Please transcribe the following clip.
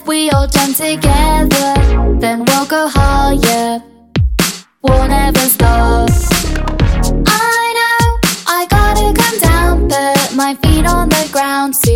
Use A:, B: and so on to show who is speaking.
A: we all jump together, then we'll go higher. We'll never stop. I know I gotta come down, put my feet on the ground.